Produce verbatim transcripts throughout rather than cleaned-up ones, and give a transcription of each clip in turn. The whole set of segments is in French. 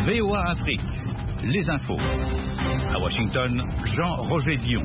V O A Afrique, les infos. À Washington, Jean-Roger Dion.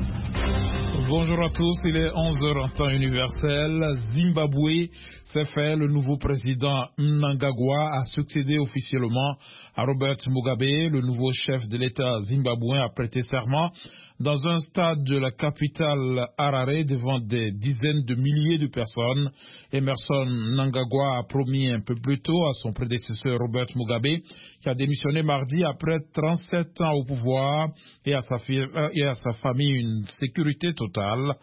Bonjour à tous, il est onze heures en temps universel. Zimbabwe s'est fait, le nouveau président Mnangagwa a succédé officiellement à Robert Mugabe. Le nouveau chef de l'État zimbabwéen a prêté serment dans un stade de la capitale Harare devant des dizaines de milliers de personnes. Emerson Mnangagwa a promis un peu plus tôt à son prédécesseur Robert Mugabe, qui a démissionné mardi après trente-sept ans au pouvoir, et à sa, et à sa famille une sécurité totale.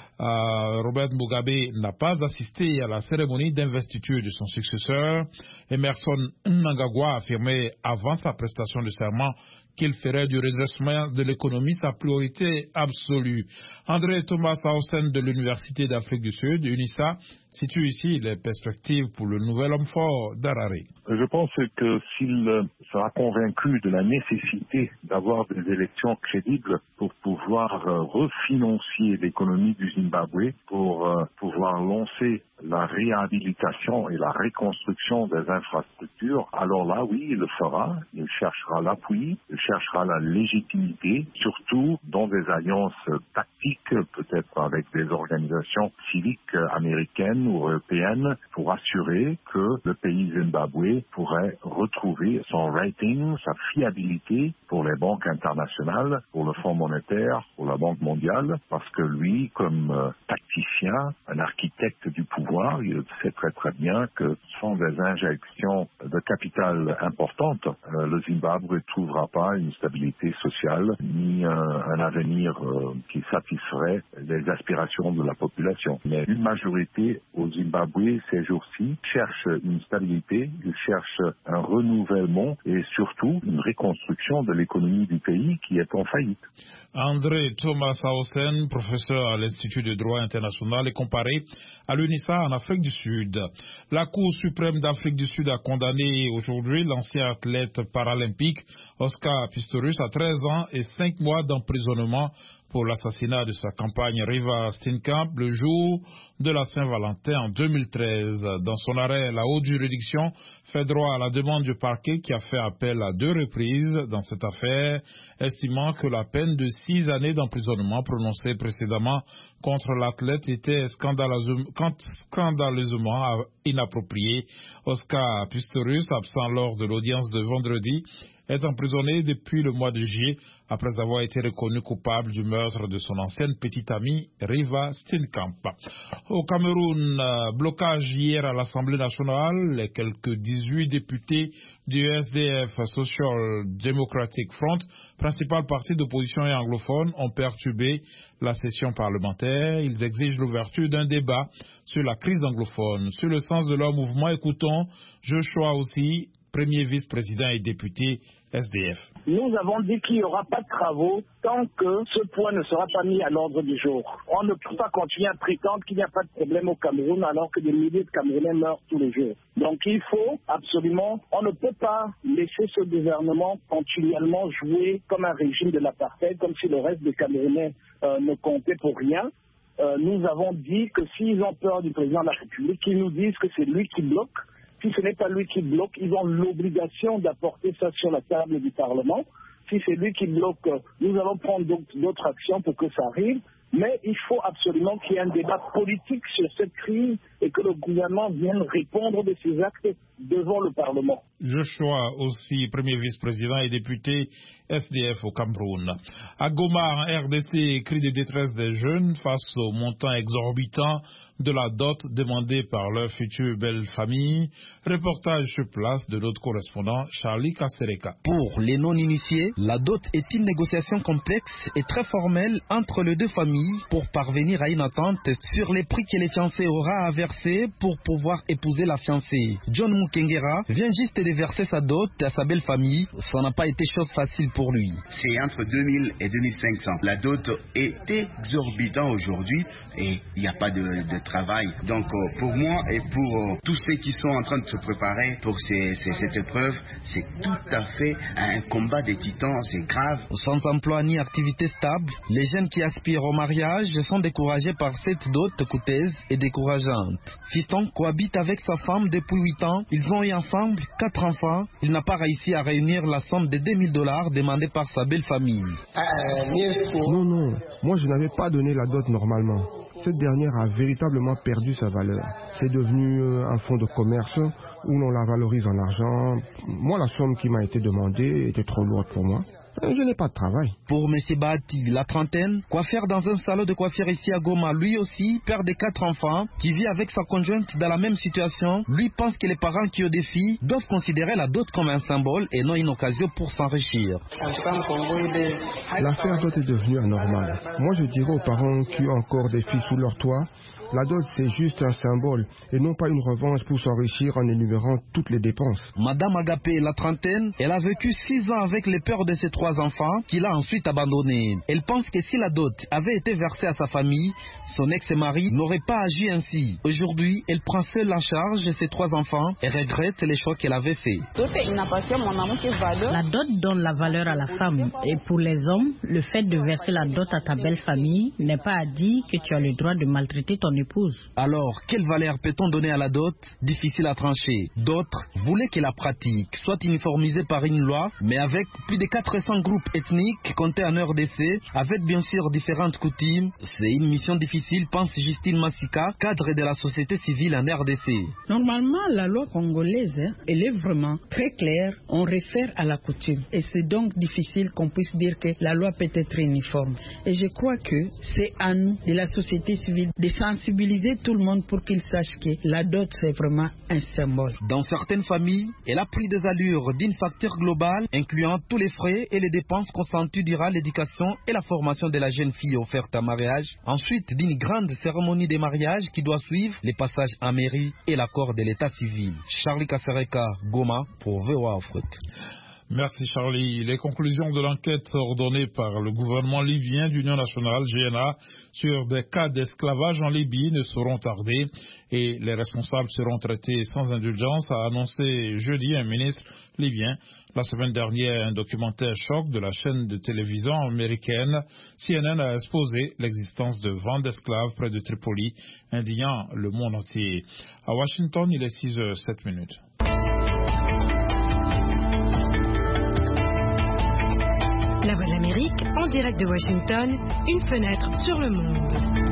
Euh, Robert Mugabe n'a pas assisté à la cérémonie d'investiture de son successeur. Emerson Mnangagwa a affirmé avant sa prestation de serment qu'il ferait du redressement de l'économie sa priorité absolue. André Thomas Hausen de l'Université d'Afrique du Sud, UNISA, situe ici les perspectives pour le nouvel homme fort d'Harare. Je pense que s'il sera convaincu de la nécessité d'avoir des élections crédibles pour pouvoir refinancer l'économie du Zimbabwe, pour pouvoir lancer la réhabilitation et la reconstruction des infrastructures, alors là, oui, il le fera. Il cherchera l'appui, il cherchera la légitimité, surtout dans des alliances tactiques, peut-être avec des organisations civiques américaines ou européennes, pour assurer que le pays Zimbabwe pourrait retrouver son rating, sa fiabilité pour les banques internationales, pour le Fonds monétaire, pour la Banque mondiale, parce que lui, comme tacticien, un architecte du pouvoir, il sait très très bien que sans des injections de capital importantes, euh, le Zimbabwe ne trouvera pas une stabilité sociale ni un, un avenir euh, qui satisferait les aspirations de la population. Mais une majorité au Zimbabwe ces jours-ci cherche une stabilité, il cherche un renouvellement et surtout une reconstruction de l'économie du pays qui est en faillite. André Thomas Hausen, professeur à l'Institut de droit international, est comparé à l'UNISA en Afrique du Sud. La Cour suprême d'Afrique du Sud a condamné aujourd'hui l'ancien athlète paralympique Oscar Pistorius à treize ans et cinq mois d'emprisonnement pour l'assassinat de sa compagne Reeva Steenkamp le jour de la Saint-Valentin en deux mille treize. Dans son arrêt, la haute juridiction fait droit à la demande du parquet qui a fait appel à deux reprises dans cette affaire, estimant que la peine de six années d'emprisonnement prononcée précédemment contre l'athlète était scandaleusement, scandaleusement inappropriée. Oscar Pistorius, absent lors de l'audience de vendredi, est emprisonné depuis le mois de juillet après avoir été reconnu coupable du meurtre de son ancienne petite amie Reeva Steenkamp. Au Cameroun, blocage hier à l'Assemblée nationale. Les quelques dix-huit députés du S D F, Social Democratic Front, principal parti d'opposition et anglophone, ont perturbé la session parlementaire. Ils exigent l'ouverture d'un débat sur la crise anglophone. Sur le sens de leur mouvement, écoutons Joshua aussi, premier vice-président et député S D F. Nous avons dit qu'il n'y aura pas de travaux tant que ce point ne sera pas mis à l'ordre du jour. On ne peut pas continuer à prétendre qu'il n'y a pas de problème au Cameroun alors que des milliers de Camerounais meurent tous les jours. Donc il faut absolument, on ne peut pas laisser ce gouvernement continuellement jouer comme un régime de l'apartheid, comme si le reste des Camerounais euh, ne comptait pour rien. Euh, nous avons dit que s'ils ont peur du président de la République, qu'ils nous disent que c'est lui qui bloque. Si ce n'est pas lui qui bloque, ils ont l'obligation d'apporter ça sur la table du Parlement. Si c'est lui qui bloque, nous allons prendre d'autres actions pour que ça arrive. Mais il faut absolument qu'il y ait un débat politique sur cette crise et que le gouvernement vienne répondre de ses actes devant le Parlement. Joshua aussi, premier vice-président et député S D F au Cameroun. À Goma, en R D C, cri de détresse des jeunes face au montant exorbitant de la dot demandée par leur future belle famille. Reportage sur place de notre correspondant Charlie Kasereka. Pour les non-initiés, la dot est une négociation complexe et très formelle entre les deux familles pour parvenir à une entente sur les prix que les fiancés aura à verser pour pouvoir épouser la fiancée. John Mukengera vient juste de verser sa dot à sa belle famille. Ça n'a pas été chose facile pour lui. C'est entre deux mille et deux mille cinq cents. La dot est exorbitante aujourd'hui et il n'y a pas de, de travail. Donc euh, pour moi et pour euh, tous ceux qui sont en train de se préparer pour ces, ces, cette épreuve, c'est tout à fait un combat des titans, c'est grave. Sans emploi ni activité stable, les jeunes qui aspirent au mariage sont découragés par cette dot coûteuse et décourageante. Fiston cohabite avec sa femme depuis huit ans. Ils ont eu ensemble quatre enfants. Il n'a pas réussi à réunir la somme de deux mille dollars demandée par sa belle famille. Non, non, moi je n'avais pas donné la dot normalement. Cette dernière a véritablement perdu sa valeur. C'est devenu un fonds de commerce où l'on la valorise en argent. Moi, la somme qui m'a été demandée était trop lourde pour moi. Je n'ai pas de travail. Pour M. Bahati, la trentaine, coiffeur dans un salon de coiffure ici à Goma, lui aussi, père de quatre enfants, qui vit avec sa conjointe dans la même situation, lui pense que les parents qui ont des filles doivent considérer la dot comme un symbole et non une occasion pour s'enrichir. L'affaire dot est devenue anormale. Moi, je dirais aux parents qui ont encore des filles sous leur toit, la dot, c'est juste un symbole et non pas une revanche pour s'enrichir en énumérant toutes les dépenses. Madame Agapé, la trentaine, elle a vécu six ans avec les pères de ses trois enfants qu'il a ensuite abandonnés. Elle pense que si la dot avait été versée à sa famille, son ex-mari n'aurait pas agi ainsi. Aujourd'hui, elle prend seule en charge ses trois enfants et regrette les choix qu'elle avait faits. La dot donne la valeur à la femme. Et pour les hommes, le fait de verser la dot à ta belle famille n'est pas à dire que tu as le droit de maltraiter ton épouse. Alors, quelle valeur peut-on donner à la dot? Difficile à trancher. D'autres voulaient que la pratique soit uniformisée par une loi, mais avec plus de quatre cents groupes ethniques comptés en R D C, avec bien sûr différentes coutumes. C'est une mission difficile, pense Justine Massika, cadre de la société civile en R D C. Normalement, la loi congolaise, elle est vraiment très claire. On réfère à la coutume. Et c'est donc difficile qu'on puisse dire que la loi peut être uniforme. Et je crois que c'est à nous, de la société civile, de sensibiliser tout le monde pour qu'il sache que la dot c'est vraiment un symbole. Dans certaines familles, elle a pris des allures d'une facture globale incluant tous les frais et les dépenses consenties durant l'éducation et la formation de la jeune fille offerte à mariage. Ensuite, d'une grande cérémonie de mariage qui doit suivre les passages en mairie et l'accord de l'état civil. Charlie Kassereka, Goma pour V O A Afrique. Merci Charlie. Les conclusions de l'enquête ordonnée par le gouvernement libyen d'Union nationale, G N A, sur des cas d'esclavage en Libye ne seront tarder et les responsables seront traités sans indulgence, a annoncé jeudi un ministre libyen. La semaine dernière, un documentaire choc de la chaîne de télévision américaine C N N a exposé l'existence de ventes d'esclaves près de Tripoli, indignant le monde entier. À Washington, il est six heures sept minutes. La Voix de l'Amérique, en direct de Washington, une fenêtre sur le monde.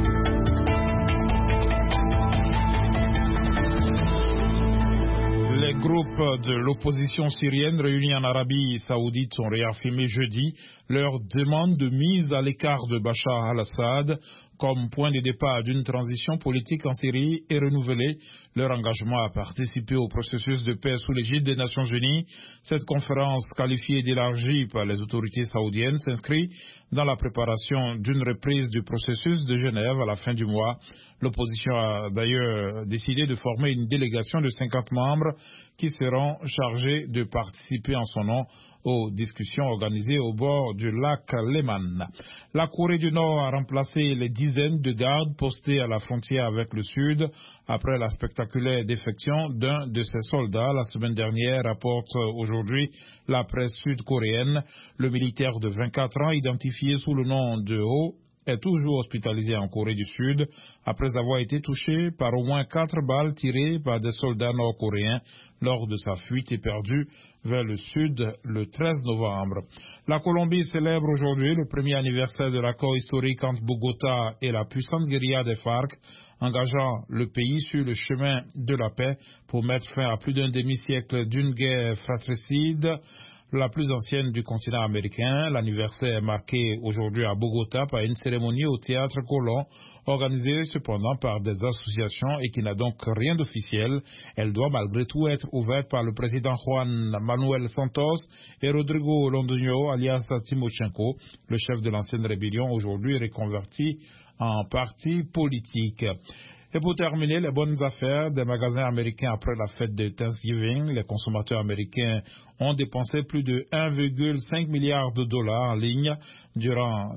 Les groupes de l'opposition syrienne réunis en Arabie Saoudite ont réaffirmé jeudi leur demande de mise à l'écart de Bachar al-Assad comme point de départ d'une transition politique en Syrie et renouveler leur engagement à participer au processus de paix sous l'égide des Nations Unies. Cette conférence, qualifiée d'élargie par les autorités saoudiennes, s'inscrit dans la préparation d'une reprise du processus de Genève à la fin du mois. L'opposition a d'ailleurs décidé de former une délégation de cinquante membres qui seront chargés de participer en son nom aux discussions organisées au bord du lac Leman. La Corée du Nord a remplacé les dizaines de gardes postés à la frontière avec le Sud après la spectaculaire défection d'un de ses soldats la semaine dernière, rapporte aujourd'hui la presse sud-coréenne. Le militaire de vingt-quatre ans, identifié sous le nom de Ho, est toujours hospitalisé en Corée du Sud après avoir été touché par au moins quatre balles tirées par des soldats nord-coréens lors de sa fuite et perdu vers le sud le treize novembre. La Colombie célèbre aujourd'hui le premier anniversaire de l'accord historique entre Bogota et la puissante guérilla des FARC, engageant le pays sur le chemin de la paix pour mettre fin à plus d'un demi-siècle d'une guerre fratricide, la plus ancienne du continent américain. L'anniversaire est marqué aujourd'hui à Bogota par une cérémonie au théâtre Colón, organisée cependant par des associations et qui n'a donc rien d'officiel. Elle doit malgré tout être ouverte par le président Juan Manuel Santos et Rodrigo Londoño, alias Timochenko, le chef de l'ancienne rébellion, aujourd'hui reconverti en parti politique. Et pour terminer, les bonnes affaires des magasins américains après la fête de Thanksgiving. Les consommateurs américains ont dépensé plus de un virgule cinq milliard de dollars en ligne durant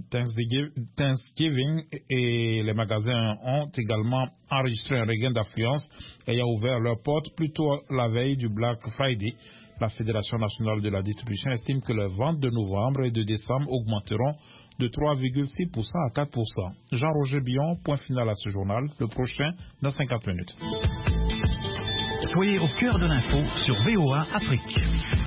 Thanksgiving et les magasins ont également enregistré un regain d'affluence ayant ouvert leurs portes plus tôt la veille du Black Friday. La Fédération nationale de la distribution estime que les ventes de novembre et de décembre augmenteront de trois virgule six pour cent à quatre pour cent. Jean-Roger Billon, point final à ce journal. Le prochain dans cinquante minutes. Soyez au cœur de l'info sur V O A Afrique.